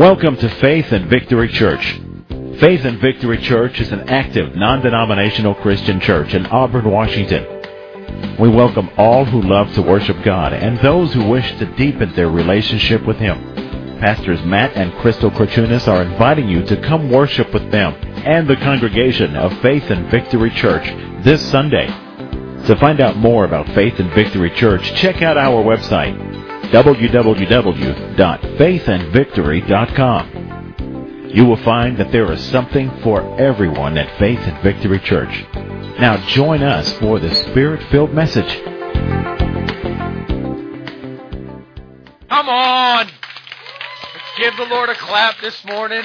Welcome to Faith and Victory Church. Faith and Victory Church is an active, non-denominational Christian church in Auburn, Washington. We welcome all who love to worship God and those who wish to deepen their relationship with Him. Pastors Matt and Crystal Korchunas are inviting you to come worship with them and the congregation of Faith and Victory Church this Sunday. To find out more about Faith and Victory Church, check out our website, www.faithandvictory.com. You will find that there is something for everyone at Faith and Victory Church. Now join us for the Spirit-filled message. Come on! Let's give the Lord a clap this morning.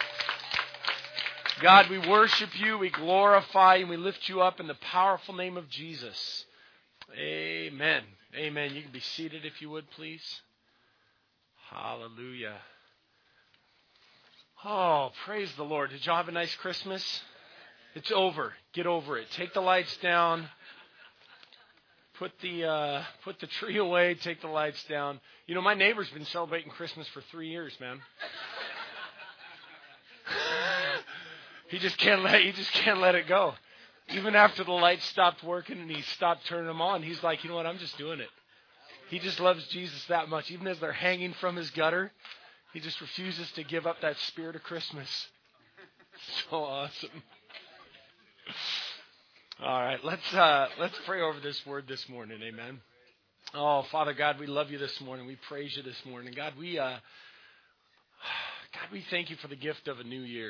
God, we worship you, we glorify you, and we lift you up in the powerful name of Jesus. Amen. Amen. You can be seated if you would, please. Hallelujah. Oh, praise the Lord. Did y'all have a nice Christmas? It's over. Get over it. Take the lights down. Put the tree away. Take the lights down. You know, my neighbor's been celebrating Christmas for 3 years, man. He just can't let it go. Even after the lights stopped working and he stopped turning them on, he's like, you know what, I'm just doing it. He just loves Jesus that much. Even as they're hanging from his gutter, he just refuses to give up that spirit of Christmas. So awesome. All right, let's pray over this word this morning. Amen. Oh, Father God, we love you this morning. We praise you this morning. God, we thank you for the gift of a new year.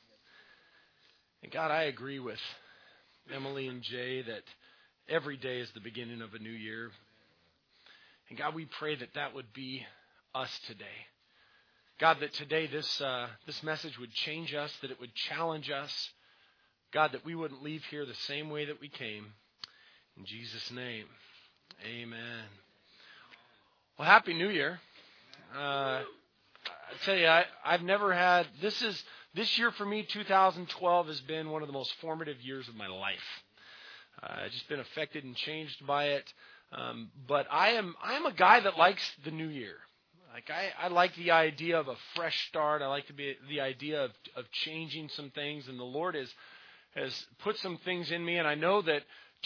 And God, I agree with Emily and Jay that every day is the beginning of a new year. And God, we pray that that would be us today. God, that today this message would change us, that it would challenge us. God, that we wouldn't leave here the same way that we came. In Jesus' name, amen. Well, Happy New Year. I tell you, I've never had, this year for me, 2012, has been one of the most formative years of my life. I've just been affected and changed by it. But I am a guy that likes the new year. Like I like the idea of a fresh start. I like the idea of changing some things. And the Lord has put some things in me. And I know that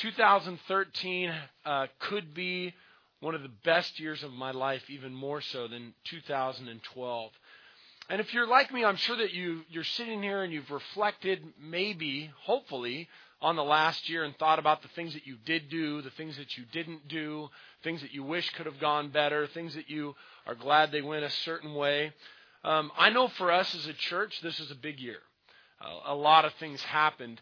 2013 could be one of the best years of my life, even more so than 2012. And if you're like me, I'm sure that you're sitting here and you've reflected, maybe, hopefully, on the last year and thought about the things that you did do, the things that you didn't do, things that you wish could have gone better, things that you are glad they went a certain way. I know for us as a church, this is a big year. A lot of things happened.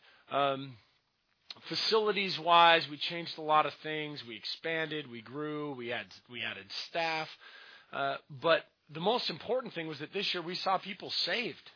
Facilities-wise, we changed a lot of things. We expanded, we grew, we added staff. But the most important thing was that this year we saw people saved.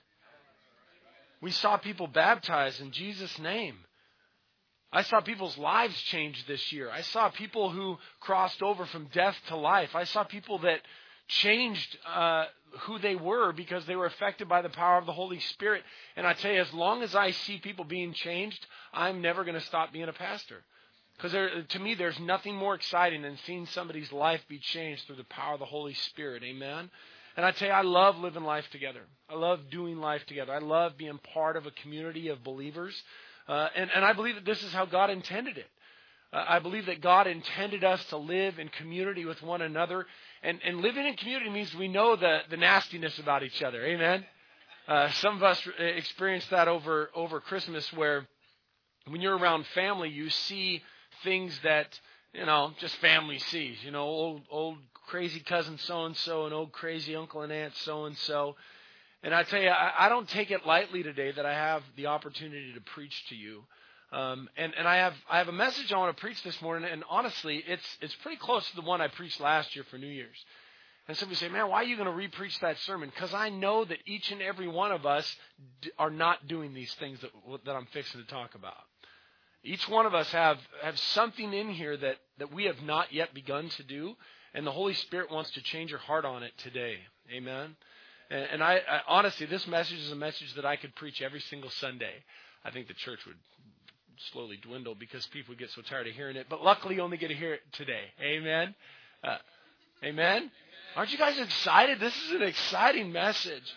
We saw people baptized in Jesus' name. I saw people's lives change this year. I saw people who crossed over from death to life. I saw people that changed who they were because they were affected by the power of the Holy Spirit. And I tell you, as long as I see people being changed, I'm never going to stop being a pastor. Because to me, there's nothing more exciting than seeing somebody's life be changed through the power of the Holy Spirit. Amen? And I tell you, I love living life together. I love doing life together. I love being part of a community of believers. And I believe that this is how God intended it. I believe that God intended us to live in community with one another. And living in community means we know the nastiness about each other. Amen? Some of us experienced that over Christmas, where when you're around family, you see things that, just family sees. Old crazy cousin so-and-so and old crazy uncle and aunt so-and-so. And I tell you, I don't take it lightly today that I have the opportunity to preach to you. And I have a message I want to preach this morning, and honestly, it's pretty close to the one I preached last year for New Year's. And somebody say, man, why are you going to re-preach that sermon? Because I know that each and every one of us are not doing these things that I'm fixing to talk about. Each one of us have something in here that we have not yet begun to do, and the Holy Spirit wants to change your heart on it today. Amen? And I honestly, this message is a message that I could preach every single Sunday. I think the church would slowly dwindle because people get so tired of hearing it. But luckily, you only get to hear it today. Amen? Amen? Aren't you guys excited? This is an exciting message.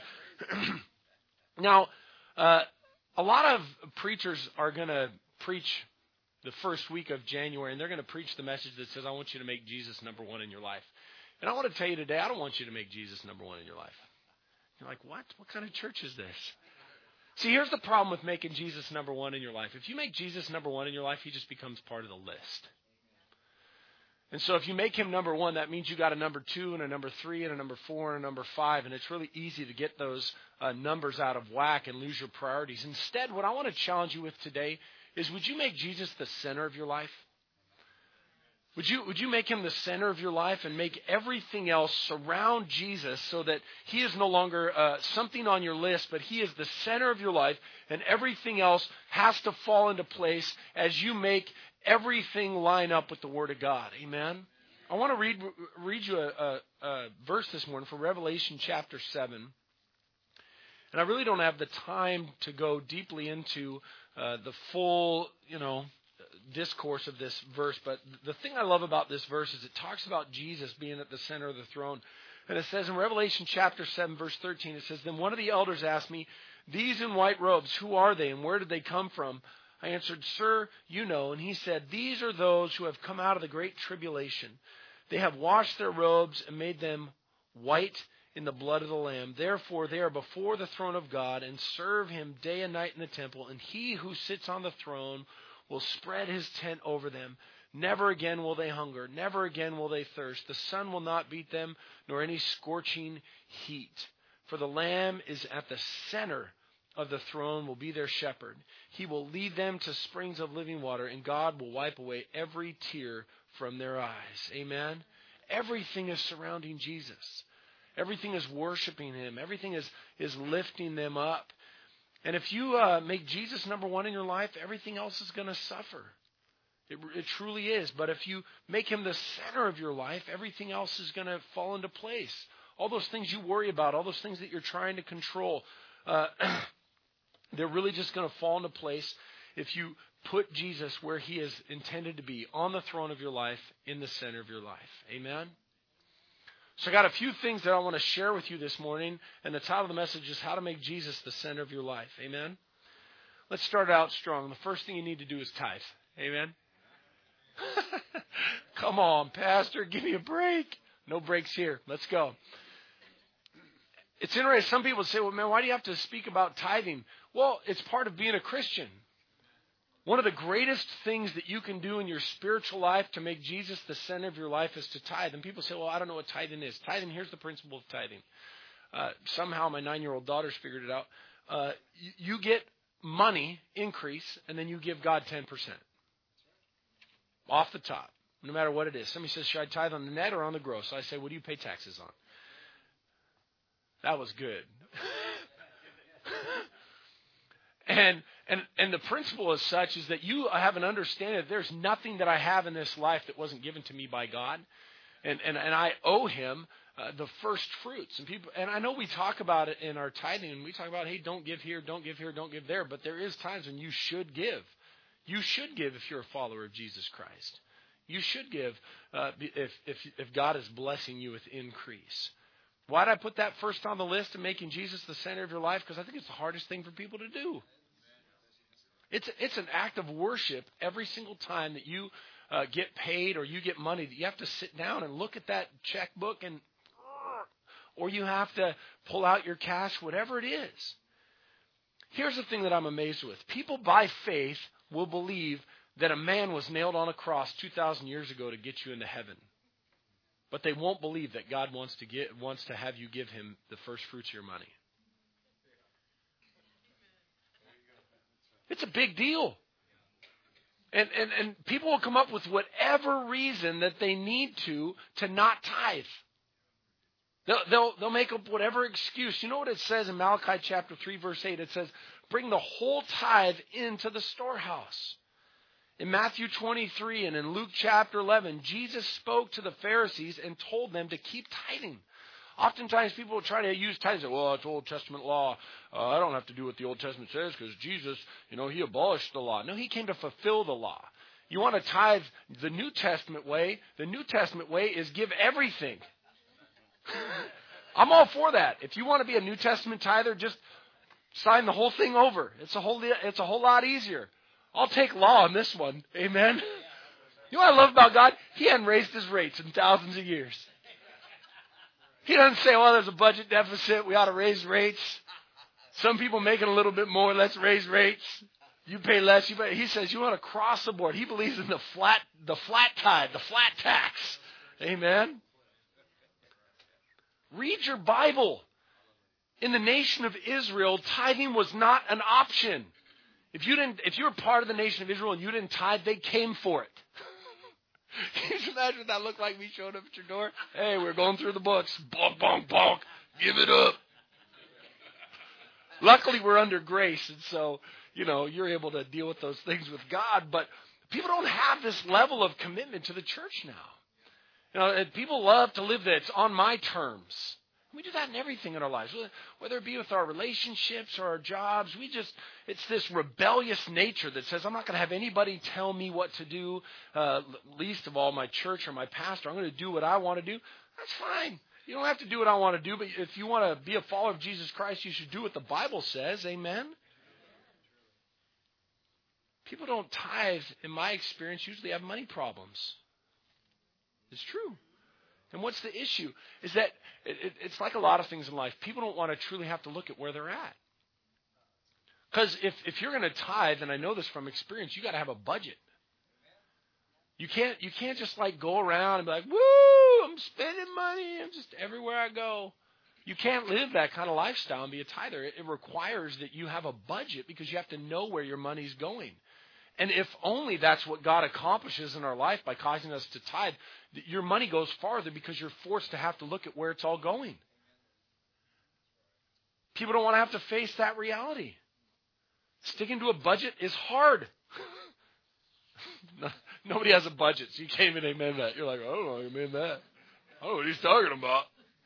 Now, a lot of preachers are going to preach the first week of January, and they're going to preach the message that says, I want you to make Jesus number one in your life. And I want to tell you today, I don't want you to make Jesus number one in your life. You're like, what? What kind of church is this? See, here's the problem with making Jesus number one in your life. If you make Jesus number one in your life, he just becomes part of the list. And so if you make him number one, that means you got a number 2 and a number 3 and a number 4 and a number 5. And it's really easy to get those numbers out of whack and lose your priorities. Instead, what I want to challenge you with today is, would you make Jesus the center of your life? Would you make him the center of your life and make everything else surround Jesus so that he is no longer something on your list, but he is the center of your life, and everything else has to fall into place as you make everything line up with the Word of God. Amen? I want to read you a verse this morning from Revelation chapter 7. And I really don't have the time to go deeply into the full, discourse of this verse. But the thing I love about this verse is it talks about Jesus being at the center of the throne. And it says in Revelation chapter 7, verse 13, it says, Then one of the elders asked me, These in white robes, who are they and where did they come from? I answered, Sir, you know. And he said, These are those who have come out of the great tribulation. They have washed their robes and made them white in the blood of the Lamb. Therefore they are before the throne of God and serve him day and night in the temple. And he who sits on the throne will spread his tent over them. Never again will they hunger. Never again will they thirst. The sun will not beat them, nor any scorching heat. For the Lamb is at the center of the throne, will be their shepherd. He will lead them to springs of living water, and God will wipe away every tear from their eyes. Amen? Everything is surrounding Jesus. Everything is worshiping him. Everything is lifting them up. And if you make Jesus number one in your life, everything else is going to suffer. It truly is. But if you make him the center of your life, everything else is going to fall into place. All those things you worry about, all those things that you're trying to control, they're really just going to fall into place if you put Jesus where he is intended to be, on the throne of your life, in the center of your life. Amen? So I got a few things that I want to share with you this morning, and the title of the message is How to Make Jesus the Center of Your Life. Amen? Let's start out strong. The first thing you need to do is tithe. Amen? Come on, Pastor, give me a break. No breaks here. Let's go. It's interesting. Some people say, well, man, why do you have to speak about tithing? Well, it's part of being a Christian. One of the greatest things that you can do in your spiritual life to make Jesus the center of your life is to tithe. And people say, well, I don't know what tithing is. Tithing, here's the principle of tithing. Somehow my 9-year-old daughter's figured it out. You get money increase, and then you give God 10%. Off the top, no matter what it is. Somebody says, should I tithe on the net or on the gross? I say, what do you pay taxes on? That was good. And the principle as such is that you have an understanding that there's nothing that I have in this life that wasn't given to me by God. And I owe him the first fruits. And I know we talk about it in our tithing, and we talk about, hey, don't give here, don't give here, don't give there. But there is times when you should give. You should give if you're a follower of Jesus Christ. You should give if God is blessing you with increase. Why did I put that first on the list of making Jesus the center of your life? Because I think it's the hardest thing for people to do. It's an act of worship every single time that you get paid or you get money, that you have to sit down and look at that checkbook, or you have to pull out your cash, whatever it is. Here's the thing that I'm amazed with. People by faith will believe that a man was nailed on a cross 2,000 years ago to get you into heaven. But they won't believe that God wants to have you give him the first fruits of your money. It's a big deal. And people will come up with whatever reason that they need to not tithe. They'll make up whatever excuse. You know what it says in Malachi chapter 3, verse 8? It says, bring the whole tithe into the storehouse. In Matthew 23 and in Luke chapter 11, Jesus spoke to the Pharisees and told them to keep tithing. Oftentimes people will try to use tithe and say, well, it's Old Testament law. I don't have to do what the Old Testament says because Jesus, he abolished the law. No, he came to fulfill the law. You want to tithe the New Testament way? The New Testament way is give everything. I'm all for that. If you want to be a New Testament tither, just sign the whole thing over. It's a whole lot easier. I'll take law on this one. Amen. You know what I love about God? He hadn't raised his rates in thousands of years. He doesn't say, well, there's a budget deficit. We ought to raise rates. Some people making a little bit more. Let's raise rates. You pay less. He says you want to cross the board. He believes in the flat tithe, the flat tax. Amen. Read your Bible. In the nation of Israel, tithing was not an option. If you were part of the nation of Israel and you didn't tithe, they came for it. Can you imagine what that looked like, me showing up at your door? Hey, we're going through the books. Bonk, bonk, bonk. Give it up. Luckily, we're under grace, and so, you're able to deal with those things with God. But people don't have this level of commitment to the church now. And people love to live that it's on my terms. We do that in everything in our lives, whether it be with our relationships or our jobs. It's this rebellious nature that says, I'm not going to have anybody tell me what to do, least of all my church or my pastor. I'm going to do what I want to do. That's fine. You don't have to do what I want to do, but if you want to be a follower of Jesus Christ, you should do what the Bible says. Amen? People don't tithe, in my experience, usually have money problems. It's true. And what's the issue? Is that it's like a lot of things in life. People don't want to truly have to look at where they're at. Because if you're going to tithe, and I know this from experience, you got to have a budget. You can't just go around and be like, woo, I'm spending money. I'm just everywhere I go. You can't live that kind of lifestyle and be a tither. It requires that you have a budget because you have to know where your money's going. And if only that's what God accomplishes in our life by causing us to tithe, your money goes farther because you're forced to have to look at where it's all going. People don't want to have to face that reality. Sticking to a budget is hard. Nobody has a budget, so you can't even amen that. You're like, I don't know how to amen that. I don't know what he's talking about.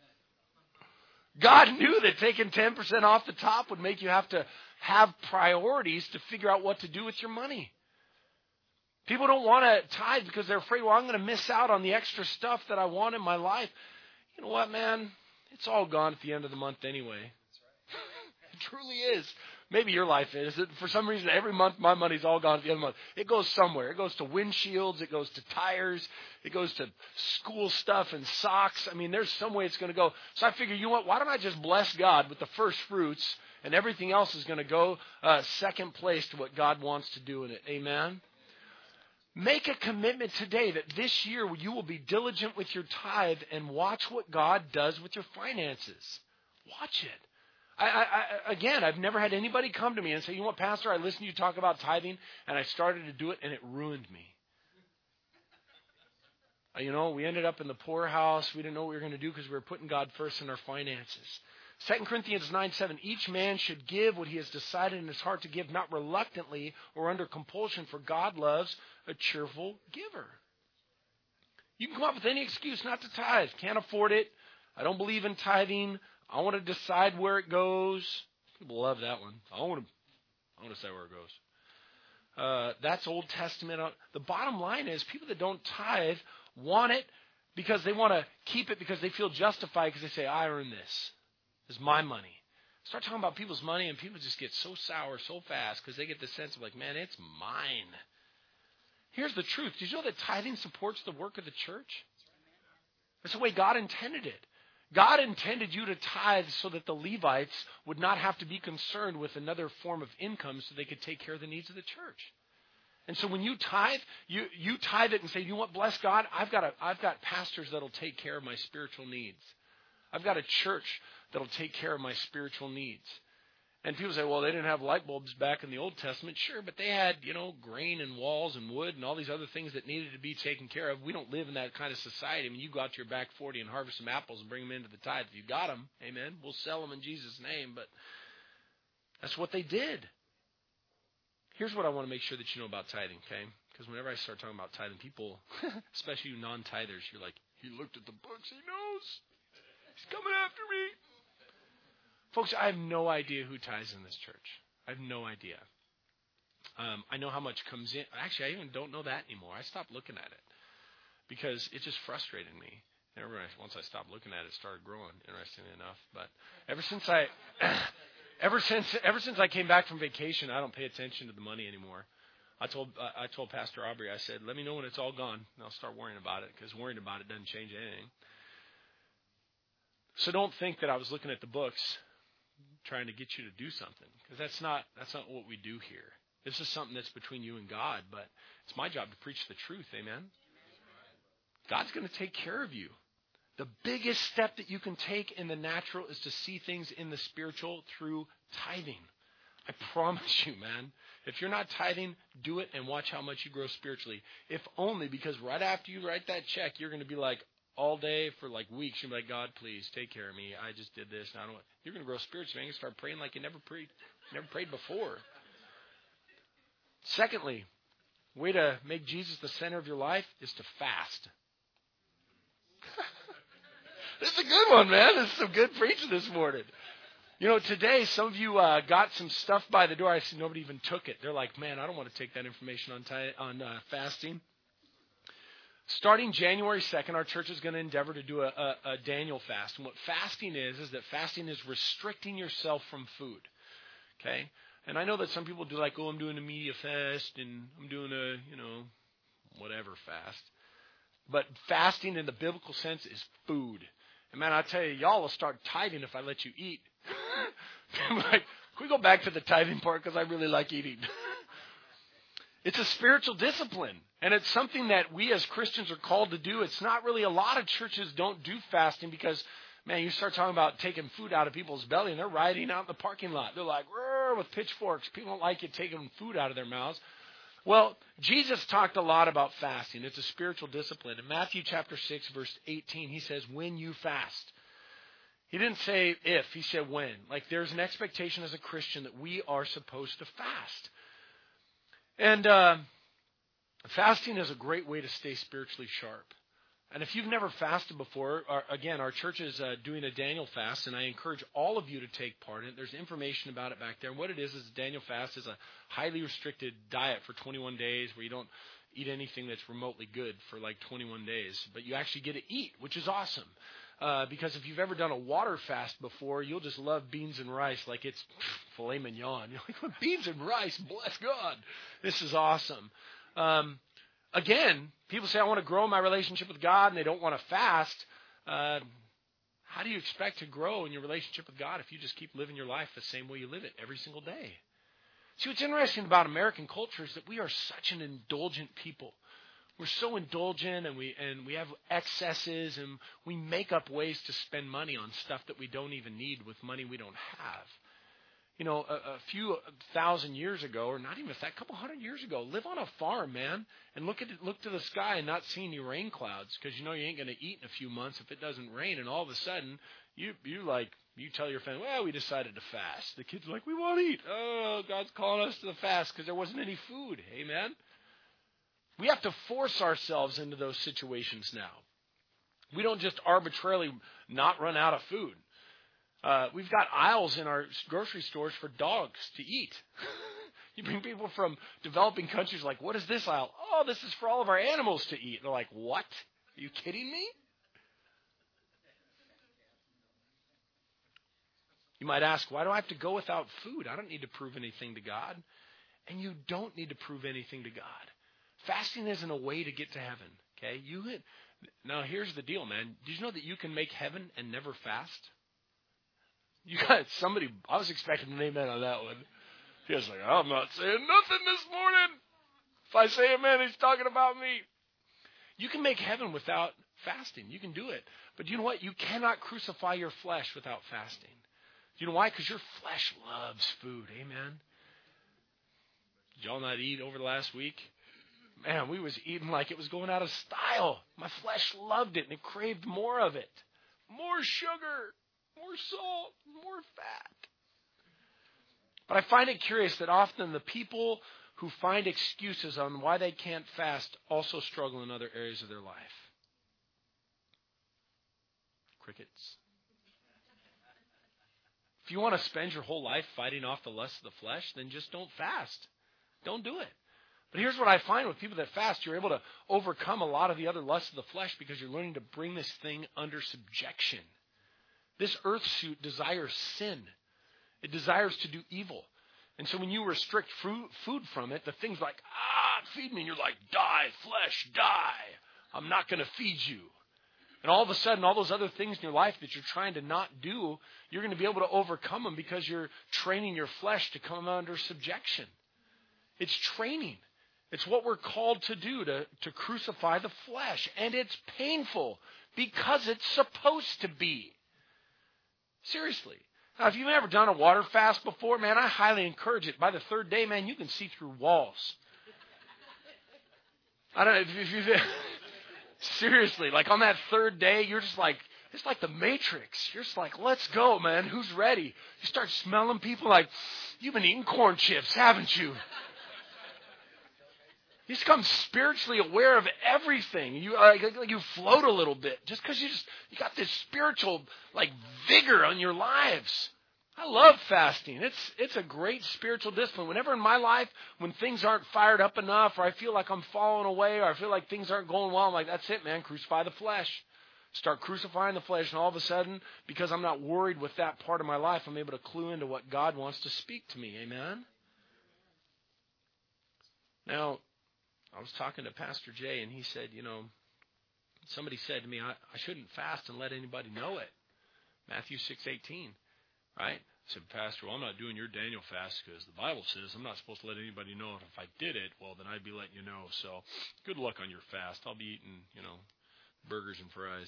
God knew that taking 10% off the top would make you have to have priorities to figure out what to do with your money. People don't want to tithe because they're afraid, well, I'm going to miss out on the extra stuff that I want in my life. You know what, man? It's all gone at the end of the month anyway. It truly is. Maybe your life is. For some reason, every month my money's all gone at the end of the month. It goes somewhere. It goes to windshields. It goes to tires. It goes to school stuff and socks. I mean, there's some way it's going to go. So I figure, you know what? Why don't I just bless God with the first fruits, and everything else is going to go second place to what God wants to do in it. Amen? Make a commitment today that this year you will be diligent with your tithe and watch what God does with your finances. Watch it. Again, I've never had anybody come to me and say, you know what, Pastor, I listened to you talk about tithing, and I started to do it, and it ruined me. We ended up in the poorhouse. We didn't know what we were going to do because we were putting God first in our finances. 2 Corinthians 9:7, each man should give what he has decided in his heart to give, not reluctantly or under compulsion, for God loves a cheerful giver. You can come up with any excuse not to tithe. Can't afford it. I don't believe in tithing. I want to decide where it goes. People love that one. I want to decide where it goes. That's Old Testament. The bottom line is people that don't tithe want it because they want to keep it because they feel justified because they say, I earned this. This is my money. Start talking about people's money and people just get so sour so fast because they get the sense of like, man, it's mine. Here's the truth. Did you know that tithing supports the work of the church? That's the way God intended it. God intended you to tithe so that the Levites would not have to be concerned with another form of income so they could take care of the needs of the church. And so when you tithe, you tithe it and say, you know what, bless God, I've got pastors that'll take care of my spiritual needs. I've got a church that'll take care of my spiritual needs. And people say, well, they didn't have light bulbs back in the Old Testament. Sure, but they had, grain and walls and wood and all these other things that needed to be taken care of. We don't live in that kind of society. I mean, you go out to your back 40 and harvest some apples and bring them into the tithe. If you got them, amen, we'll sell them in Jesus' name. But that's what they did. Here's what I want to make sure that you know about tithing, okay? Because whenever I start talking about tithing, people, especially you non-tithers, you're like, he looked at the books, he knows. He's coming after me. Folks, I have no idea who tithes in this church. I have no idea. I know how much comes in. Actually, I even don't know that anymore. I stopped looking at it because it just frustrated me. Once I stopped looking at it, it started growing, interestingly enough. But ever since I came back from vacation, I don't pay attention to the money anymore. I told Pastor Aubrey, I said, let me know when it's all gone, and I'll start worrying about it, because worrying about it doesn't change anything. So don't think that I was looking at the books trying to get you to do something, because that's not what we do here. This is something that's between you and God, but it's my job to preach the truth, amen? God's going to take care of you. The biggest step that you can take in the natural is to see things in the spiritual through tithing. I promise you, man. If you're not tithing, do it and watch how much you grow spiritually. If only because right after you write that check, you're going to be like all day for like weeks. You'll be like, God, please take care of me. I just did this. And I don't. You're going to grow spiritually. You're going to start praying like you never prayed before. Secondly, way to make Jesus the center of your life is to fast. This is a good one, man. This is some good preaching this morning. You know, today some of you got some stuff by the door. I see nobody even took it. They're like, man, I don't want to take that information on fasting. Starting January 2nd, our church is going to endeavor to do a Daniel fast. And what fasting is that fasting is restricting yourself from food. Okay? And I know that some people do like, oh, I'm doing a media fast and I'm doing a, whatever fast. But fasting in the biblical sense is food. And man, I tell you, y'all will start tithing if I let you eat. I'm like, can we go back to the tithing part because I really like eating? It's a spiritual discipline, and it's something that we as Christians are called to do. It's not really, a lot of churches don't do fasting because, man, you start talking about taking food out of people's belly, and they're rioting out in the parking lot. They're like, with pitchforks. People don't like you taking food out of their mouths. Well, Jesus talked a lot about fasting. It's a spiritual discipline. In Matthew chapter 6, verse 18, he says, when you fast. He didn't say if, he said when. Like there's an expectation as a Christian that we are supposed to fast. And fasting is a great way to stay spiritually sharp. And if you've never fasted before, our church is doing a Daniel fast, and I encourage all of you to take part in it. There's information about it back there. And what it is a Daniel fast is a highly restricted diet for 21 days where you don't eat anything that's remotely good for like 21 days. But you actually get to eat, which is awesome. Because if you've ever done a water fast before, you'll just love beans and rice like it's filet mignon. You're like, beans and rice, bless God. This is awesome. Again, people say, I want to grow my relationship with God, and they don't want to fast. How do you expect to grow in your relationship with God if you just keep living your life the same way you live it every single day? See, what's interesting about American culture is that we are such an indulgent people. We're so indulgent, and we have excesses, and we make up ways to spend money on stuff that we don't even need with money we don't have. A few thousand years ago, or not even a couple hundred years ago, live on a farm, man, and look to the sky and not see any rain clouds, because you ain't going to eat in a few months if it doesn't rain, and all of a sudden you tell your family, well, we decided to fast. The kids are like, we want to eat. Oh, God's calling us to the fast because there wasn't any food. Amen. We have to force ourselves into those situations now. We don't just arbitrarily not run out of food. We've got aisles in our grocery stores for dogs to eat. You bring people from developing countries like, what is this aisle? Oh, this is for all of our animals to eat. They're like, what? Are you kidding me? You might ask, why do I have to go without food? I don't need to prove anything to God. And you don't need to prove anything to God. Fasting isn't a way to get to heaven. Okay? Now, here's the deal, man. Did you know that you can make heaven and never fast? You got somebody, I was expecting an amen on that one. He was like, I'm not saying nothing this morning. If I say amen, he's talking about me. You can make heaven without fasting. You can do it. But you know what? You cannot crucify your flesh without fasting. Do you know why? Because your flesh loves food. Amen. Did y'all not eat over the last week? Man, we was eating like it was going out of style. My flesh loved it, and it craved more of it. More sugar. More salt, more fat. But I find it curious that often the people who find excuses on why they can't fast also struggle in other areas of their life. Crickets. If you want to spend your whole life fighting off the lust of the flesh, then just don't fast. Don't do it. But here's what I find with people that fast. You're able to overcome a lot of the other lusts of the flesh because you're learning to bring this thing under subjection. This earth suit desires sin. It desires to do evil. And so when you restrict food from it, the thing's like, feed me. And you're like, die, flesh, die. I'm not going to feed you. And all of a sudden, all those other things in your life that you're trying to not do, you're going to be able to overcome them because you're training your flesh to come under subjection. It's training. It's what we're called to do, to crucify the flesh. And it's painful because it's supposed to be. Seriously. Now, if you've ever done a water fast before, man, I highly encourage it. By the third day, man, you can see through walls. I don't know if you've... Seriously, like on that third day, you're just like, it's like the Matrix. You're just like, let's go, man. Who's ready? You start smelling people like, you've been eating corn chips, haven't you? You become spiritually aware of everything. You you float a little bit just because you got this spiritual like vigor on your lives. I love fasting. It's a great spiritual discipline. Whenever in my life, when things aren't fired up enough, or I feel like I'm falling away, or I feel like things aren't going well, I'm like, that's it, man. Crucify the flesh. Start crucifying the flesh, and all of a sudden, because I'm not worried with that part of my life, I'm able to clue into what God wants to speak to me. Amen? Now, I was talking to Pastor Jay, and he said, somebody said to me, I shouldn't fast and let anybody know it. Matthew 6:18. Right? I said, Pastor, well, I'm not doing your Daniel fast because the Bible says I'm not supposed to let anybody know. If I did it, well, then I'd be letting you know. So good luck on your fast. I'll be eating, burgers and fries.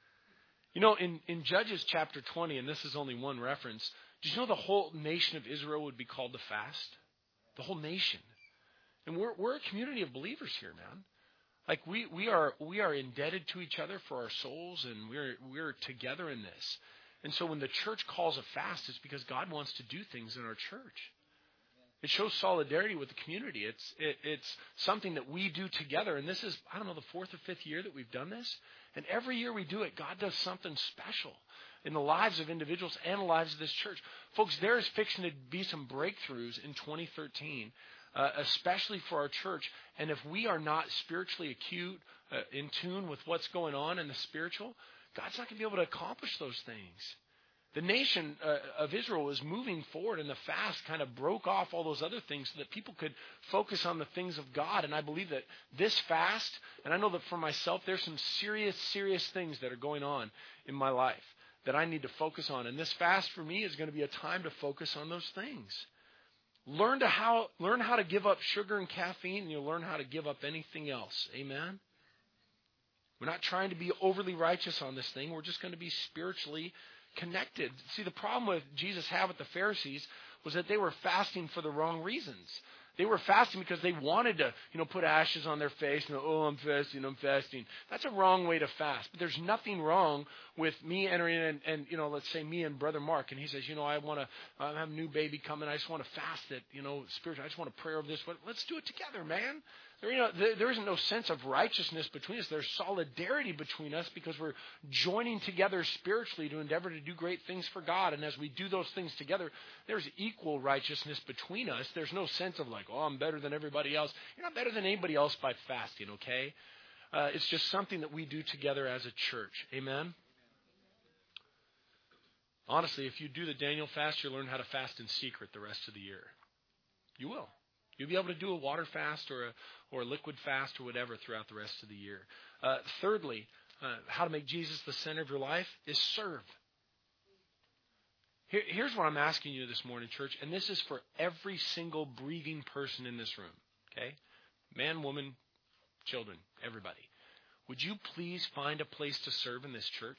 In Judges chapter 20, and this is only one reference, did you know the whole nation of Israel would be called to fast? The whole nation. And we're a community of believers here, man. Like we are indebted to each other for our souls, and we're together in this. And so when the church calls a fast, it's because God wants to do things in our church. It shows solidarity with the community. It's something that we do together. And this is, I don't know, the fourth or fifth year that we've done this. And every year we do it, God does something special in the lives of individuals and the lives of this church. Folks, there is fixing to be some breakthroughs in 2013, especially for our church. And if we are not spiritually acute, in tune with what's going on in the spiritual, God's not going to be able to accomplish those things. The nation of Israel was moving forward, and the fast kind of broke off all those other things so that people could focus on the things of God. And I believe that this fast, and I know that for myself, there's some serious, serious things that are going on in my life that I need to focus on. And this fast for me is going to be a time to focus on those things. Learn how to give up sugar and caffeine, and you'll learn how to give up anything else. Amen? We're not trying to be overly righteous on this thing. We're just going to be spiritually connected. See, the problem with Jesus had with the Pharisees was that they were fasting for the wrong reasons. They were fasting because they wanted to, put ashes on their face and, I'm fasting. That's a wrong way to fast. But there's nothing wrong with me entering in and let's say me and Brother Mark, and he says, I want to have a new baby coming. I just want to fast it, spiritually. I just want to pray over this. But let's do it together, man. There isn't no sense of righteousness between us. There's solidarity between us because we're joining together spiritually to endeavor to do great things for God. And as we do those things together, there's equal righteousness between us. There's no sense of like, I'm better than everybody else. You're not better than anybody else by fasting, okay? It's just something that we do together as a church. Amen? Honestly, if you do the Daniel fast, you'll learn how to fast in secret the rest of the year. You will. You'll be able to do a water fast or a liquid fast or whatever throughout the rest of the year. Thirdly, how to make Jesus the center of your life is serve. Here's what I'm asking you this morning, church, and this is for every single breathing person in this room, okay? Man, woman, children, everybody. Would you please find a place to serve in this church?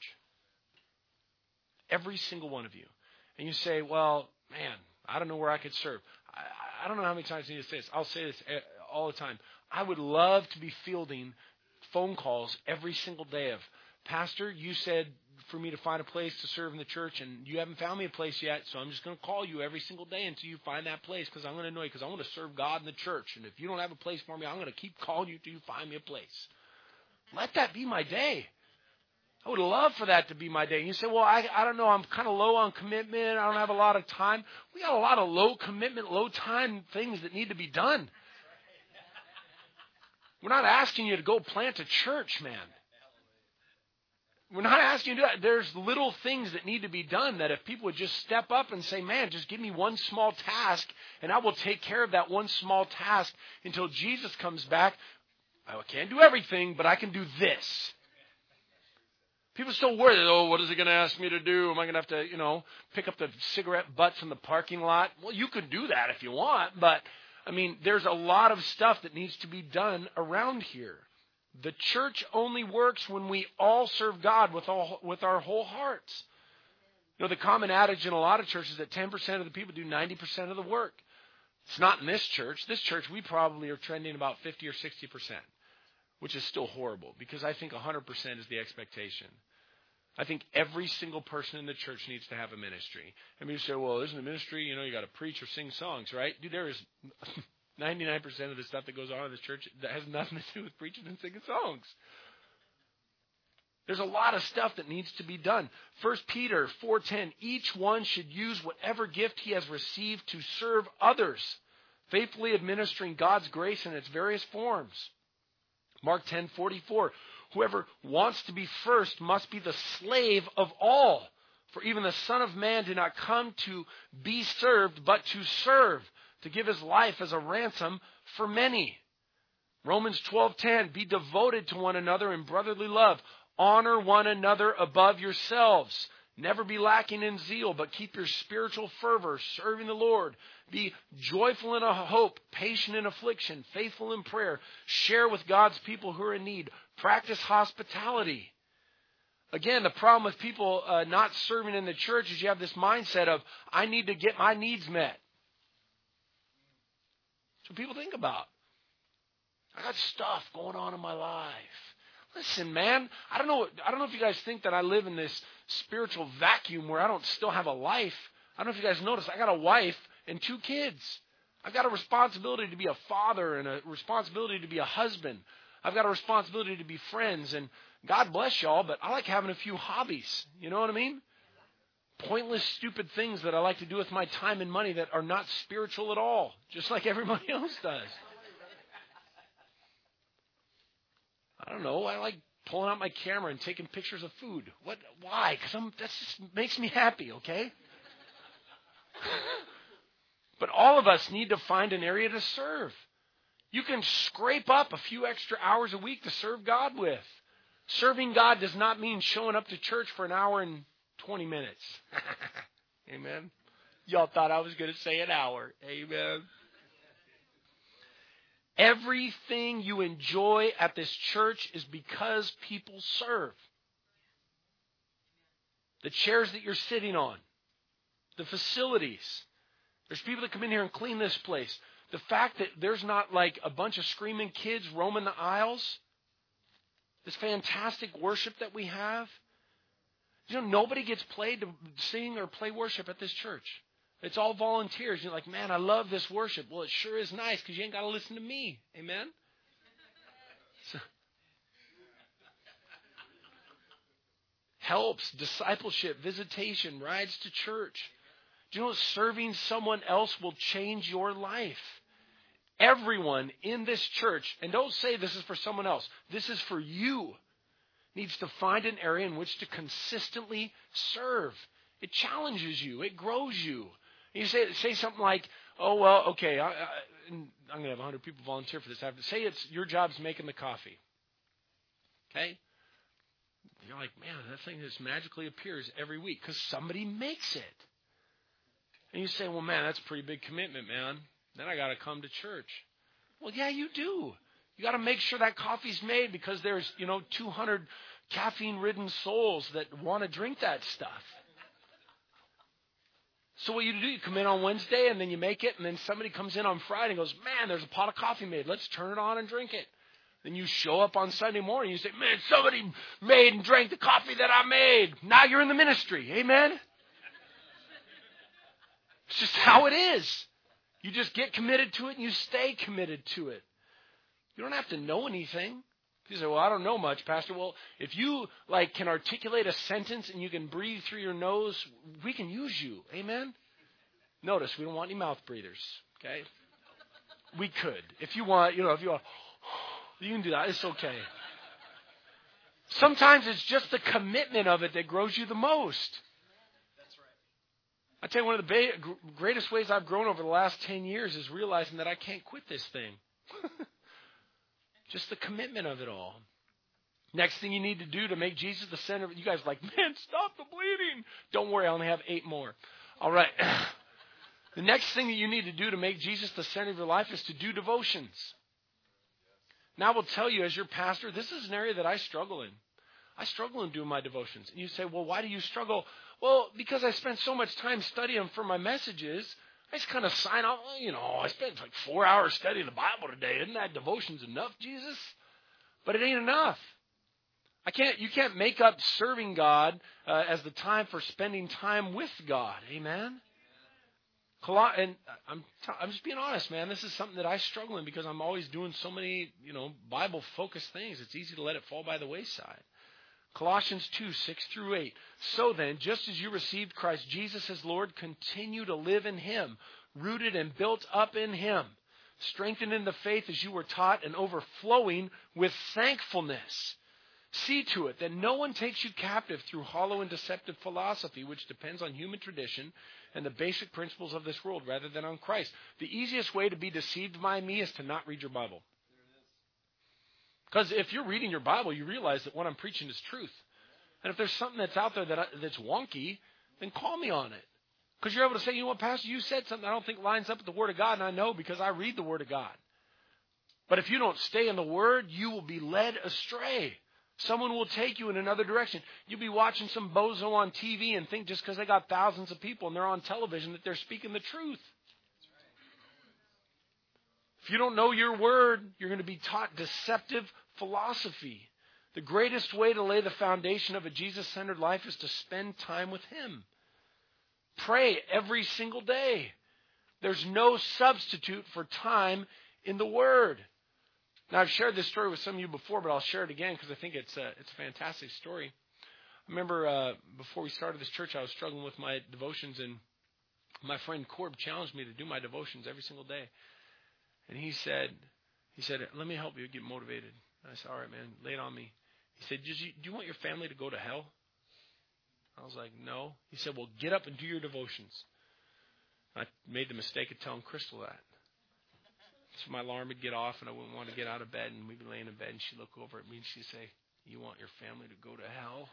Every single one of you. And you say, well, man, I don't know where I could serve. I don't know how many times I need to say this. I'll say this all the time. I would love to be fielding phone calls every single day of, Pastor, you said for me to find a place to serve in the church, and you haven't found me a place yet, so I'm just going to call you every single day until you find that place because I'm going to know you because I want to serve God in the church. And if you don't have a place for me, I'm going to keep calling you until you find me a place. Let that be my day. I would love for that to be my day. And you say, well, I don't know. I'm kind of low on commitment. I don't have a lot of time. We got a lot of low commitment, low time things that need to be done. We're not asking you to go plant a church, man. We're not asking you to do that. There's little things that need to be done that if people would just step up and say, man, just give me one small task and I will take care of that one small task until Jesus comes back. I can't do everything, but I can do this. People still worry, oh, what is he going to ask me to do? Am I going to have to, pick up the cigarette butts in the parking lot? Well, you can do that if you want, but, there's a lot of stuff that needs to be done around here. The church only works when we all serve God with our whole hearts. The common adage in a lot of churches is that 10% of the people do 90% of the work. It's not in this church. This church, we probably are trending about 50 or 60%, which is still horrible because I think 100% is the expectation. I think every single person in the church needs to have a ministry. And you say, well, isn't a ministry, you got to preach or sing songs, right? Dude, there is 99% of the stuff that goes on in this church that has nothing to do with preaching and singing songs. There's a lot of stuff that needs to be done. 1 Peter 4:10, each one should use whatever gift he has received to serve others, faithfully administering God's grace in its various forms. Mark 10:44, whoever wants to be first must be the slave of all. For even the Son of Man did not come to be served, but to serve, to give his life as a ransom for many. Romans 12:10, be devoted to one another in brotherly love. Honor one another above yourselves. Never be lacking in zeal, but keep your spiritual fervor, serving the Lord. Be joyful in hope, patient in affliction, faithful in prayer. Share with God's people who are in need. Practice hospitality. Again, the problem with people not serving in the church is you have this mindset of, I need to get my needs met. That's what people think about. I got stuff going on in my life. Listen, man, I don't know if you guys think that I live in this spiritual vacuum where I don't still have a life. I don't know if you guys notice, I got a wife and 2 kids. I've got a responsibility to be a father and a responsibility to be a husband. I've got a responsibility to be friends. And God bless y'all, but I like having a few hobbies. You know what I mean? Pointless, stupid things that I like to do with my time and money that are not spiritual at all, just like everybody else does. I don't know. I like pulling out my camera and taking pictures of food. What? Why? Because that just makes me happy, okay? But all of us need to find an area to serve. You can scrape up a few extra hours a week to serve God with. Serving God does not mean showing up to church for an hour and 20 minutes. Amen. Y'all thought I was going to say an hour. Amen. Everything you enjoy at this church is because people serve. The chairs that you're sitting on, the facilities. There's people that come in here and clean this place. The fact that there's not like a bunch of screaming kids roaming the aisles. This fantastic worship that we have. Nobody gets paid to sing or play worship at this church. It's all volunteers. You're like, man, I love this worship. Well, it sure is nice because you ain't got to listen to me. Amen? Helps, discipleship, visitation, rides to church. Do you know serving someone else will change your life? Everyone in this church, and don't say this is for someone else, this is for you, needs to find an area in which to consistently serve. It challenges you. It grows you. You say something like, oh, well, okay, I'm going to have 100 people volunteer for this. I have to say it's your job's making the coffee. Okay? You're like, man, that thing just magically appears every week because somebody makes it. And you say, well, man, that's a pretty big commitment, man. Then I got to come to church. Well, yeah, you do. You got to make sure that coffee's made because there's, 200 caffeine-ridden souls that want to drink that stuff. So what you do, you come in on Wednesday and then you make it, and then somebody comes in on Friday and goes, man, there's a pot of coffee made. Let's turn it on and drink it. Then you show up on Sunday morning and you say, man, somebody made and drank the coffee that I made. Now you're in the ministry. Amen? It's just how it is. You just get committed to it and you stay committed to it. You don't have to know anything. You say, well, I don't know much, Pastor. Well, if you can articulate a sentence and you can breathe through your nose, we can use you. Amen? Notice, we don't want any mouth breathers. Okay? We could. If you want, You can do that. It's okay. Sometimes it's just the commitment of it that grows you the most. That's right. I tell you, one of the greatest ways I've grown over the last 10 years is realizing that I can't quit this thing. Just the commitment of it all. Next thing you need to do to make Jesus the center of it. You guys are like, man, stop the bleeding. Don't worry, I only have 8 more. All right. The next thing that you need to do to make Jesus the center of your life is to do devotions. Now, I will tell you, as your pastor, this is an area that I struggle in. I struggle in doing my devotions. And you say, well, why do you struggle? Well, because I spend so much time studying them for my messages, I just kind of sign off, I spent like 4 hours studying the Bible today. Isn't that devotions enough, Jesus? But it ain't enough. You can't make up serving God as the time for spending time with God. Amen? And I'm just being honest, man. This is something that I struggle in because I'm always doing so many, Bible-focused things. It's easy to let it fall by the wayside. Colossians 2, 6 through 8. So then, just as you received Christ Jesus as Lord, continue to live in Him, rooted and built up in Him, strengthened in the faith as you were taught, and overflowing with thankfulness. See to it that no one takes you captive through hollow and deceptive philosophy, which depends on human tradition and the basic principles of this world rather than on Christ. The easiest way to be deceived by me is to not read your Bible. Because if you're reading your Bible, you realize that what I'm preaching is truth. And if there's something that's out there that's wonky, then call me on it. Because you're able to say, you know what, Pastor, you said something I don't think lines up with the Word of God, and I know because I read the Word of God. But if you don't stay in the Word, you will be led astray. Someone will take you in another direction. You'll be watching some bozo on TV and think just because they got thousands of people and they're on television that they're speaking the truth. If you don't know your word, you're going to be taught deceptive philosophy. The greatest way to lay the foundation of a Jesus-centered life is to spend time with Him. Pray every single day. There's no substitute for time in the Word. Now, I've shared this story with some of you before, but I'll share it again because I think it's a fantastic story. I remember before we started this church, I was struggling with my devotions, and my friend Corb challenged me to do my devotions every single day. And he said, let me help you get motivated. And I said, all right, man, lay it on me. He said, do you want your family to go to hell? I was like, no. He said, well, get up and do your devotions. I made the mistake of telling Crystal that. So my alarm would get off and I wouldn't want to get out of bed, and we'd be laying in bed and she'd look over at me and she'd say, you want your family to go to hell?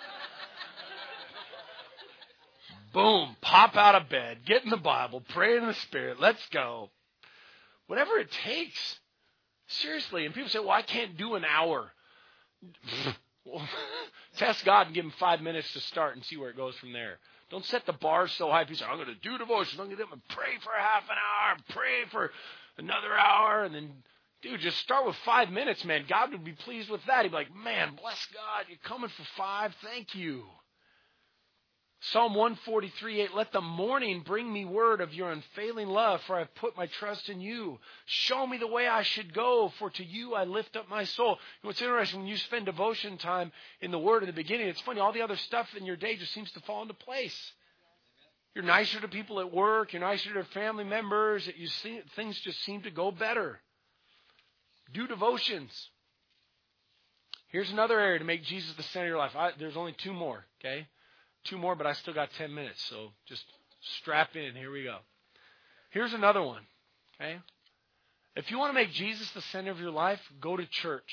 Boom, pop out of bed, get in the Bible, pray in the Spirit, let's go. Whatever it takes. Seriously. And people say, well, I can't do an hour. Well, test God and give Him 5 minutes to start and see where it goes from there. Don't set the bar so high. People say, I'm going to do devotion. I'm going to get up and pray for half an hour, pray for another hour, and then, dude, just start with 5 minutes, man. God would be pleased with that. He'd be like, man, bless God, you're coming for 5. Thank you. Psalm 143:8, let the morning bring me word of your unfailing love, for I've put my trust in you. Show me the way I should go, for to you I lift up my soul. You know, what's interesting, when you spend devotion time in the Word in the beginning, it's funny, all the other stuff in your day just seems to fall into place. You're nicer to people at work, you're nicer to family members, things just seem to go better. Do devotions. Here's another area to make Jesus the center of your life. There's only 2 more, okay? 2 more, but I still got 10 minutes, so just strap in. Here we go. Here's another one, okay? If you want to make Jesus the center of your life, go to church.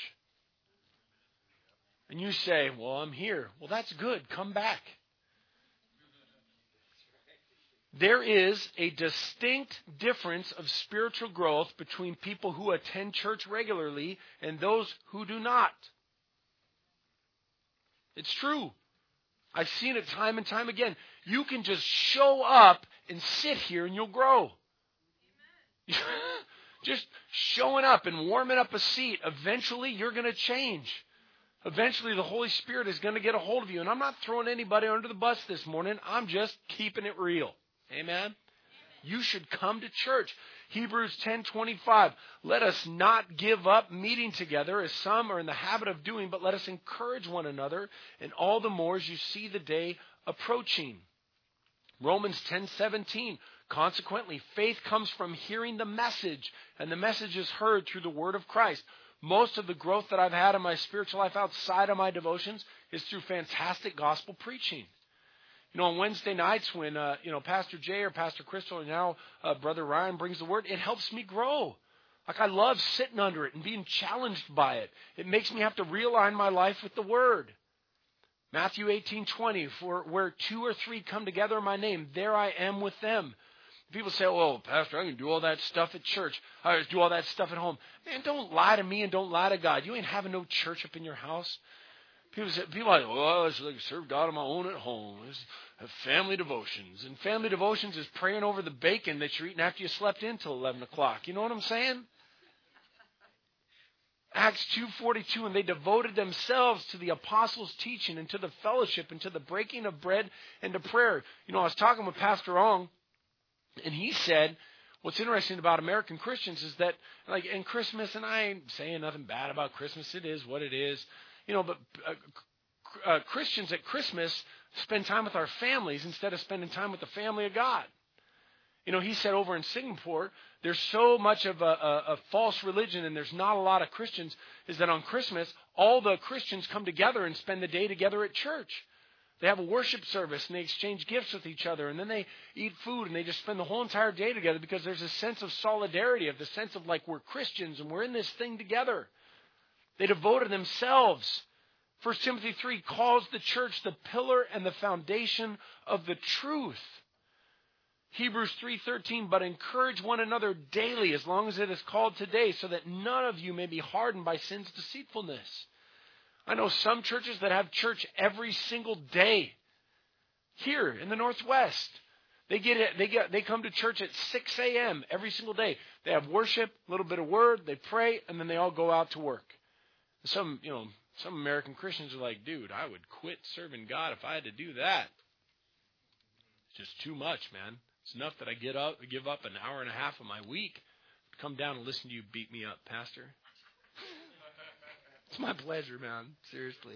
And you say, well, I'm here. Well, that's good. Come back. There is a distinct difference of spiritual growth between people who attend church regularly and those who do not. It's true. I've seen it time and time again. You can just show up and sit here and you'll grow. Just showing up and warming up a seat. Eventually, you're going to change. Eventually, the Holy Spirit is going to get a hold of you. And I'm not throwing anybody under the bus this morning. I'm just keeping it real. Amen? You should come to church. Hebrews 10:25. Let us not give up meeting together as some are in the habit of doing, but let us encourage one another, and all the more as you see the day approaching. Romans 10:17. Consequently, faith comes from hearing the message, and the message is heard through the word of Christ. most of the growth that I've had in my spiritual life outside of my devotions is through fantastic gospel preaching. On Wednesday nights when, Pastor Jay or Pastor Crystal and now Brother Ryan brings the word, it helps me grow. Like I love sitting under it and being challenged by it. It makes me have to realign my life with the word. Matthew 18:20, for where 2 or 3 come together in my name, there I am with them. People say, well, Pastor, I can do all that stuff at church. I can do all that stuff at home. Man, don't lie to me and don't lie to God. You ain't having no church up in your house. People are like, well, I like serve God on my own at home. Have family devotions. And family devotions is praying over the bacon that you're eating after you slept in till 11 o'clock. You know what I'm saying? Acts 2:42, and they devoted themselves to the apostles' teaching and to the fellowship and to the breaking of bread and to prayer. I was talking with Pastor Ong, and he said, what's interesting about American Christians is that, like in Christmas, and I ain't saying nothing bad about Christmas, it is what it is, but Christians at Christmas spend time with our families instead of spending time with the family of God. He said over in Singapore, there's so much of a false religion and there's not a lot of Christians, is that on Christmas, all the Christians come together and spend the day together at church. They have a worship service and they exchange gifts with each other and then they eat food and they just spend the whole entire day together because there's a sense of solidarity, of the sense of like we're Christians and we're in this thing together. They devoted themselves. 1 Timothy 3 calls the church the pillar and the foundation of the truth. Hebrews 3:13, but encourage one another daily as long as it is called today, so that none of you may be hardened by sin's deceitfulness. I know some churches that have church every single day. Here in the Northwest, they come to church at 6 a.m. every single day. They have worship, a little bit of word, they pray, and then they all go out to work. Some American Christians are like, dude, I would quit serving God if I had to do that. It's just too much, man. It's enough that I give up an hour and a half of my week to come down and listen to you beat me up, Pastor. It's my pleasure, man. Seriously.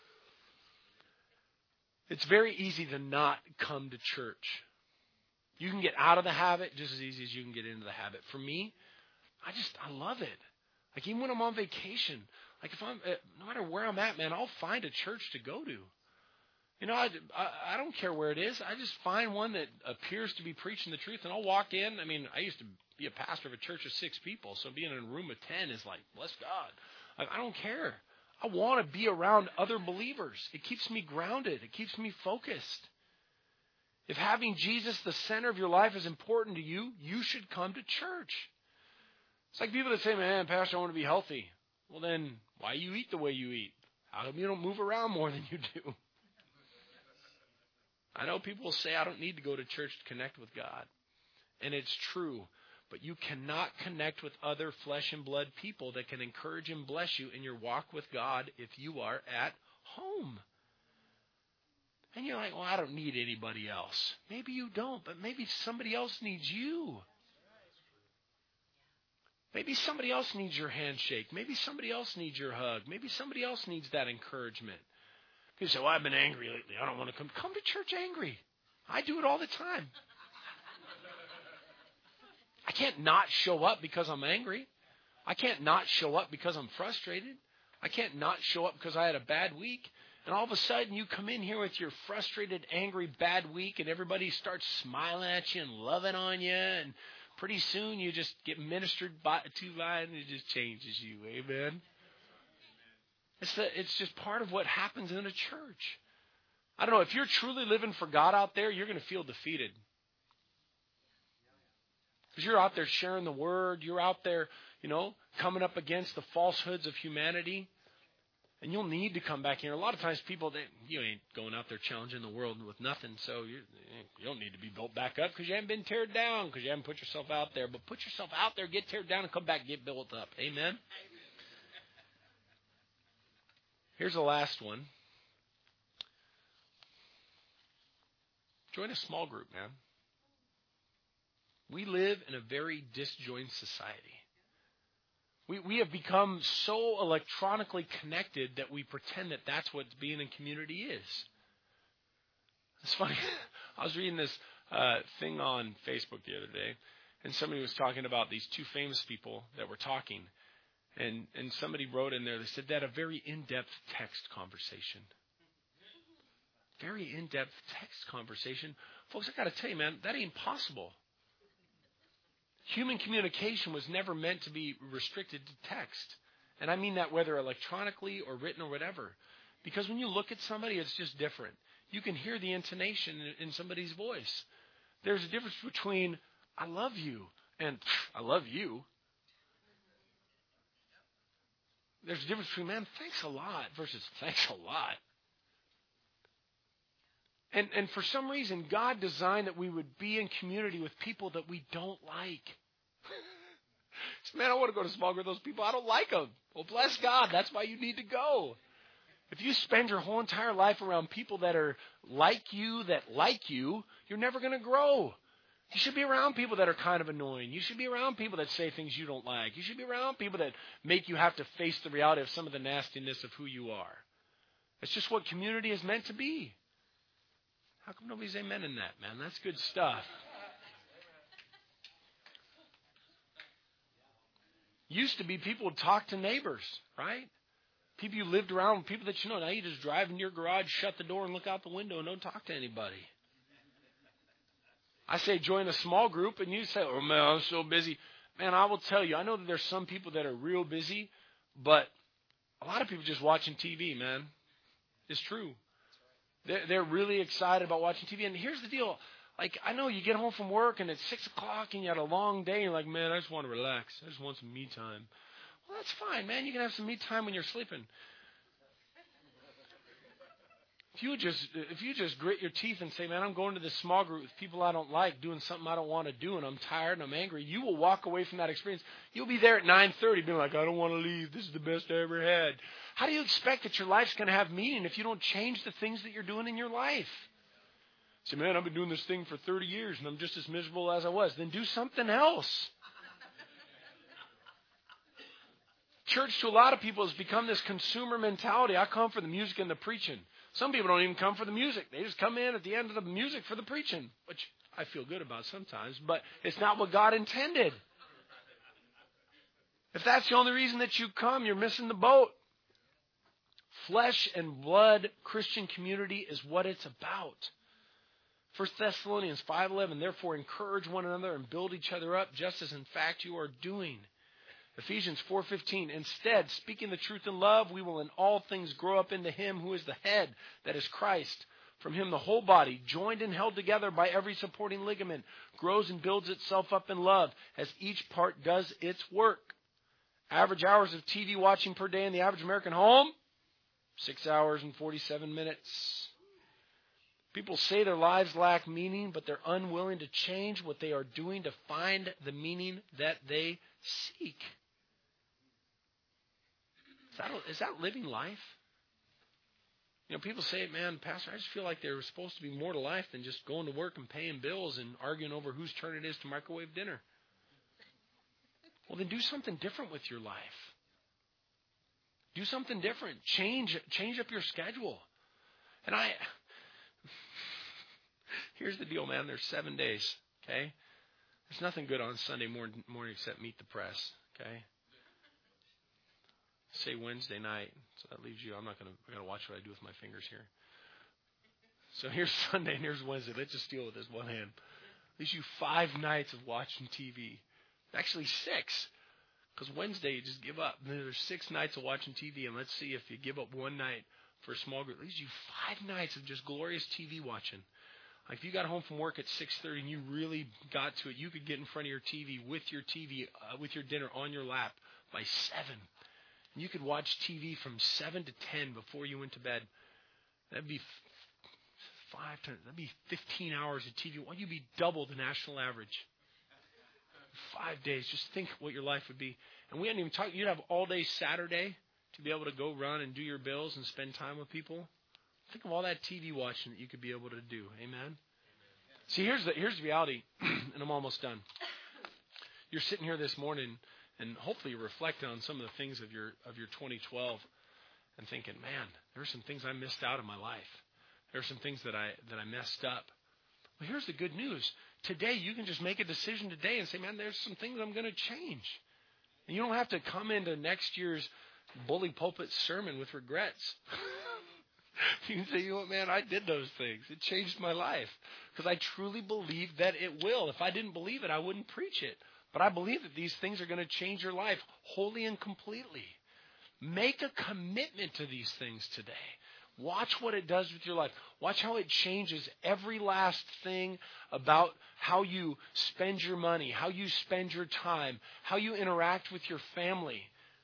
It's very easy to not come to church. You can get out of the habit just as easy as you can get into the habit. For me, I love it. Like even when I'm on vacation, like if no matter where I'm at, man, I'll find a church to go to. I don't care where it is. I just find one that appears to be preaching the truth, and I'll walk in. I mean, I used to be a pastor of a church of 6 people, so being in a room of 10 is like, bless God. I don't care. I want to be around other believers. It keeps me grounded. It keeps me focused. If having Jesus the center of your life is important to you, you should come to church. It's like people that say, man, Pastor, I want to be healthy. Well, then why you eat the way you eat? How come you don't move around more than you do? I know people will say, I don't need to go to church to connect with God. And it's true. But you cannot connect with other flesh and blood people that can encourage and bless you in your walk with God if you are at home. And you're like, well, I don't need anybody else. Maybe you don't, but maybe somebody else needs you. Maybe somebody else needs your handshake. Maybe somebody else needs your hug. Maybe somebody else needs that encouragement. People say, well, I've been angry lately. I don't want to come. Come to church angry. I do it all the time. I can't not show up because I'm angry. I can't not show up because I'm frustrated. I can't not show up because I had a bad week. And all of a sudden you come in here with your frustrated, angry, bad week and everybody starts smiling at you and loving on you. And pretty soon you just get ministered to by and it just changes you. Amen. It's just part of what happens in a church. I don't know. If you're truly living for God out there, you're going to feel defeated. Because you're out there sharing the word. You're out there, coming up against the falsehoods of humanity. And you'll need to come back here. A lot of times people, you ain't going out there challenging the world with nothing. So you don't need to be built back up because you haven't been teared down, because you haven't put yourself out there. But put yourself out there, get teared down, and come back and get built up. Amen? Here's the last one. Join a small group, man. We live in a very disjointed society. We have become so electronically connected that we pretend that that's what being in community is. It's funny. I was reading this thing on Facebook the other day, and somebody was talking about these 2 famous people that were talking. And somebody wrote in there, they said they had a very in-depth text conversation. Very in-depth text conversation. Folks, I got to tell you, man, that ain't possible. Human communication was never meant to be restricted to text. And I mean that whether electronically or written or whatever. Because when you look at somebody, it's just different. You can hear the intonation in somebody's voice. There's a difference between, I love you, and I love you. There's a difference between, man, thanks a lot, versus thanks a lot. And for some reason, God designed that we would be in community with people that we don't like. So, man, I want to go to small group with those people. I don't like them. Well, bless God. That's why you need to go. If you spend your whole entire life around people that are like you, you're never going to grow. You should be around people that are kind of annoying. You should be around people that say things you don't like. You should be around people that make you have to face the reality of some of the nastiness of who you are. It's just what community is meant to be. How come nobody's amen in that, man? That's good stuff. Used to be people would talk to neighbors, right? People you lived around, people that you know. Now you just drive in your garage, shut the door, and look out the window and don't talk to anybody. I say join a small group, and you say, oh, man, I'm so busy. Man, I will tell you, I know that there's some people that are real busy, but a lot of people just watching TV, man. It's true. They're really excited about watching TV. And here's the deal. Like, I know you get home from work, and it's 6 o'clock, and you had a long day, and you're like, man, I just want to relax. I just want some me time. Well, that's fine, man. You can have some me time when you're sleeping. If you just grit your teeth and say, man, I'm going to this small group with people I don't like, doing something I don't want to do, and I'm tired and I'm angry, you will walk away from that experience. You'll be there at 9:30 being like, I don't want to leave. This is the best I ever had. How do you expect that your life's going to have meaning if you don't change the things that you're doing in your life? Say, man, I've been doing this thing for 30 years and I'm just as miserable as I was. Then do something else. Church to a lot of people has become this consumer mentality. I come for the music and the preaching. Some people don't even come for the music. They just come in at the end of the music for the preaching, which I feel good about sometimes, but it's not what God intended. If that's the only reason that you come, you're missing the boat. Flesh and blood Christian community is what it's about. 1 Thessalonians 5:11, therefore encourage one another and build each other up, just as in fact you are doing. Ephesians 4:15, instead, speaking the truth in love, we will in all things grow up into him who is the head, that is Christ. From him the whole body, joined and held together by every supporting ligament, grows and builds itself up in love as each part does its work. Average hours of TV watching per day in the average American home, 6 hours and 47 minutes. People say their lives lack meaning, but they're unwilling to change what they are doing to find the meaning that they seek. Is that living life? You know, people say, man, Pastor, I just feel like there was supposed to be more to life than just going to work and paying bills and arguing over whose turn it is to microwave dinner. Well, then do something different with your life. Do something different. Change up your schedule. And here's the deal, man. There's 7 days, okay? There's nothing good on Sunday morning except meet the press, okay? Say Wednesday night, so that leaves you. I'm going to watch what I do with my fingers here. So here's Sunday and here's Wednesday. Let's just deal with this one hand. Leaves you 5 nights of watching TV. Actually 6, because Wednesday you just give up. And then there's 6 nights of watching TV, and let's see if you give up one night for a small group. It leaves you 5 nights of just glorious TV watching. Like if you got home from work at 6:30 and you really got to it, you could get in front of your TV with your dinner on your lap by 7. And you could watch TV from 7 to 10 before you went to bed. That'd be 15 hours of TV. Well, you'd be double the national average. 5 days. Just think what your life would be. And we hadn't even talked. You'd have all day Saturday to be able to go run and do your bills and spend time with people. Think of all that TV watching that you could be able to do. Amen? See, here's the reality, and I'm almost done. You're sitting here this morning, and hopefully you're reflecting on some of the things of your 2012 and thinking, man, there are some things I missed out in my life. There are some things that I messed up. Well, here's the good news. Today, you can just make a decision today and say, man, there's some things I'm going to change. And you don't have to come into next year's bully pulpit sermon with regrets. You can say, you know what, man, I did those things. It changed my life. Because I truly believe that it will. If I didn't believe it, I wouldn't preach it. But I believe that these things are going to change your life wholly and completely. Make a commitment to these things today. Watch what it does with your life. Watch how it changes every last thing about how you spend your money, how you spend your time, how you interact with your family.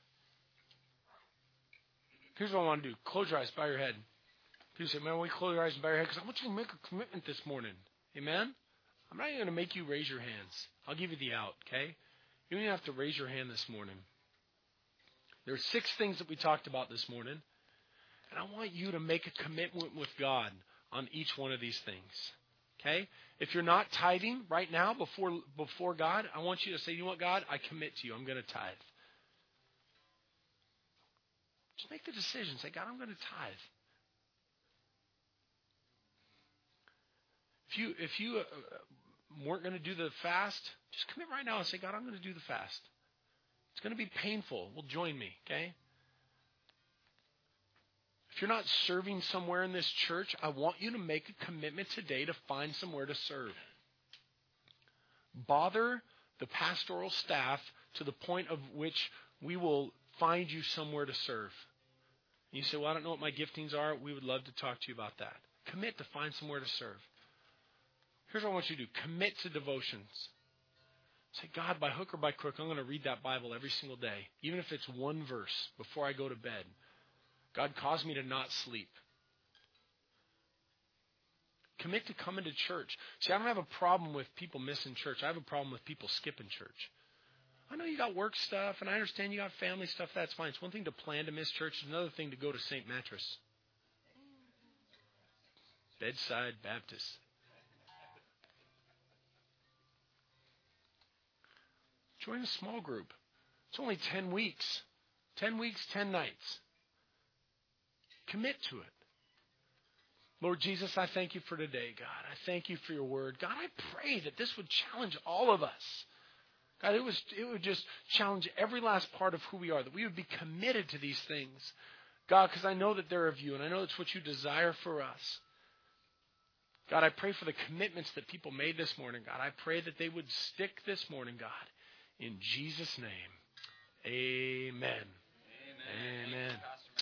Here's what I want to do. Close your eyes, bow your head. People say, man, why close your eyes and bow your head? Because I want you to make a commitment this morning. Amen? I'm not even going to make you raise your hands. I'll give you the out, okay? You don't even have to raise your hand this morning. There are 6 things that we talked about this morning. And I want you to make a commitment with God on each one of these things. Okay? If you're not tithing right now before God, I want you to say, you know what, God, I commit to you. I'm going to tithe. Just make the decision. Say, God, I'm going to tithe. If you weren't going to do the fast, just commit right now and say, God, I'm going to do the fast. It's going to be painful. Well, join me, okay? If you're not serving somewhere in this church, I want you to make a commitment today to find somewhere to serve. Bother the pastoral staff to the point of which we will find you somewhere to serve. And you say, well, I don't know what my giftings are. We would love to talk to you about that. Commit to find somewhere to serve. Here's what I want you to do. Commit to devotions. Say, God, by hook or by crook, I'm going to read that Bible every single day, even if it's one verse before I go to bed. God, cause me to not sleep. Commit to coming to church. See, I don't have a problem with people missing church. I have a problem with people skipping church. I know you got work stuff, and I understand you got family stuff. That's fine. It's one thing to plan to miss church. It's another thing to go to St. Mattress. Bedside Baptist. Join a small group. It's only 10 weeks. 10 weeks, 10 nights. Commit to it. Lord Jesus, I thank you for today, God. I thank you for your word. God, I pray that this would challenge all of us. God, it would just challenge every last part of who we are, that we would be committed to these things. God, because I know that they're of you, and I know it's what you desire for us. God, I pray for the commitments that people made this morning, God. I pray that they would stick this morning, God. In Jesus' name, amen. Amen. Amen.